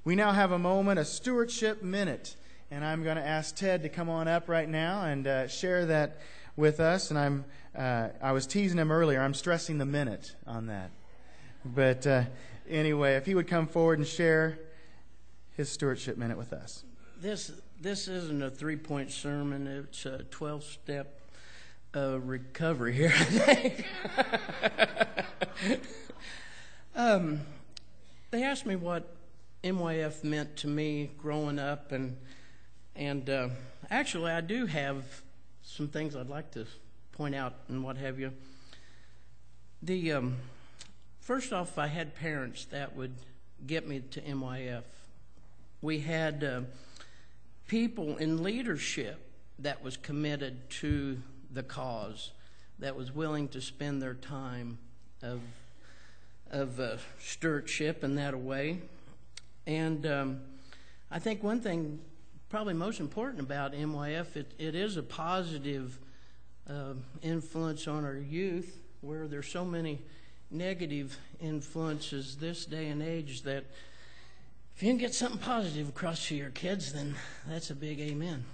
We now have a moment, a stewardship minute, and I'm going to ask Ted to come on up right now and share that with us. And I was teasing him earlier. I'm stressing the minute on that. But anyway, if he would come forward and share his stewardship minute with us. This isn't a 3-point sermon. It's a 12-step recovery here, I think. They asked me what MYF meant to me growing up, and actually I do have some things I'd like to point out and what have you. First off, I had parents that would get me to MYF. We had people in leadership that was committed to the cause, that was willing to spend their time of stewardship in that way. And I think one thing probably most important about MYF, it is a positive influence on our youth, where there's so many negative influences this day and age that if you can get something positive across to your kids, then that's a big amen.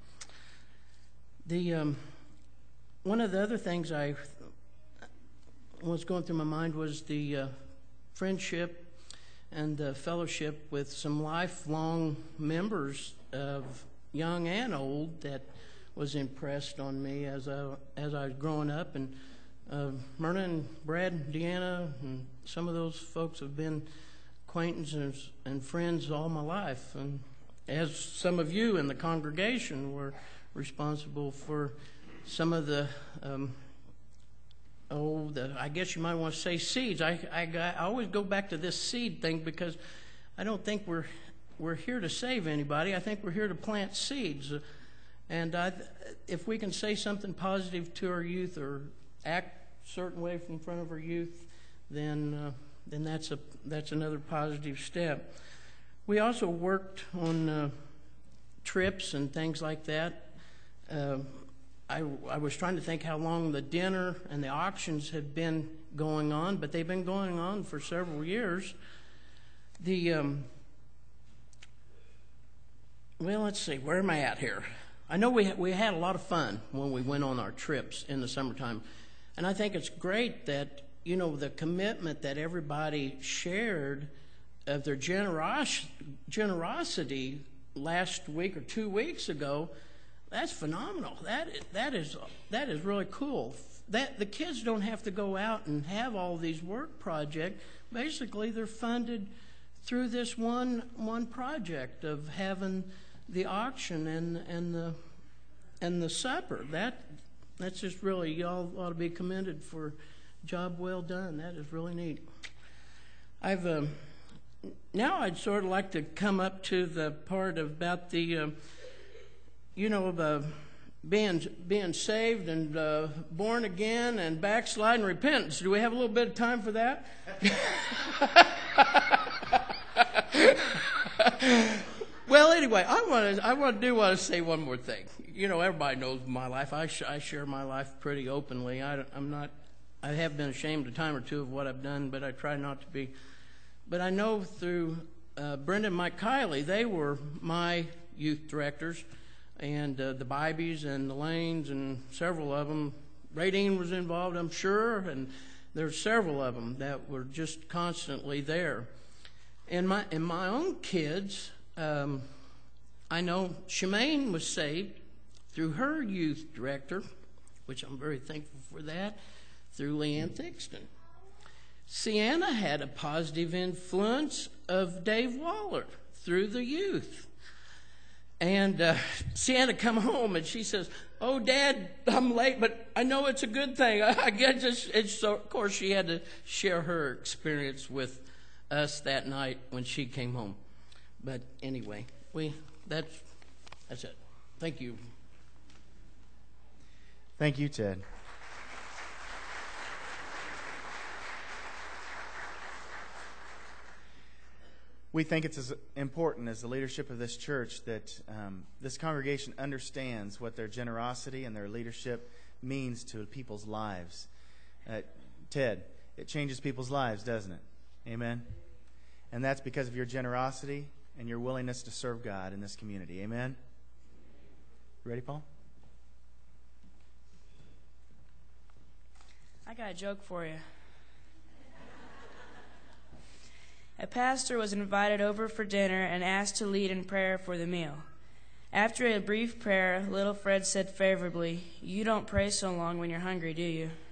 One of the other things I was going through my mind was the friendship and the fellowship with some lifelong members of young and old that was impressed on me as I was growing up. And Myrna and Brad and Deanna and some of those folks have been acquaintances and friends all my life. And as some of you in the congregation were responsible for some of the I guess you might want to say seeds. I always go back to this seed thing because I don't think we're here to save anybody. I think we're here to plant seeds. And if we can say something positive to our youth or act a certain way in front of our youth, then that's another positive step. We also worked on trips and things like that. I was trying to think how long the dinner and the auctions had been going on, but they've been going on for several years. Well, let's see, where am I at here? I know we had a lot of fun when we went on our trips in the summertime, and I think it's great that, the commitment that everybody shared of their generosity last week or 2 weeks ago. That's phenomenal. That is really cool. That the kids don't have to go out and have all these work projects. Basically, they're funded through this one project of having the auction and the supper. That's just really, y'all ought to be commended for a job well done. That is really neat. Now I'd sort of like to come up to the part about the being saved and born again and backslide and repentance. Do we have a little bit of time for that? Well, anyway, I want to say one more thing. Everybody knows my life. I share my life pretty openly. I have been ashamed a time or two of what I've done, but I try not to be. But I know through Brenda and Mike Kiley, they were my youth directors. And the Bibies and the Lanes and several of them. Radine was involved, I'm sure, and there's several of them that were just constantly there. And my own kids, I know Shemaine was saved through her youth director, which I'm very thankful for that, through Leanne Thixton. Sienna had a positive influence of Dave Waller through the youth. And Sienna come home and she says, "Oh, Dad, I'm late, but I know it's a good thing." I guess so. Of course, she had to share her experience with us that night when she came home. But anyway, that's it. Thank you. Thank you, Ted. We think it's as important as the leadership of this church that this congregation understands what their generosity and their leadership means to people's lives. Ted, it changes people's lives, doesn't it? Amen? And that's because of your generosity and your willingness to serve God in this community. Amen? You ready, Paul? I got a joke for you. A pastor was invited over for dinner and asked to lead in prayer for the meal. After a brief prayer, little Fred said favorably, "You don't pray so long when you're hungry, do you?"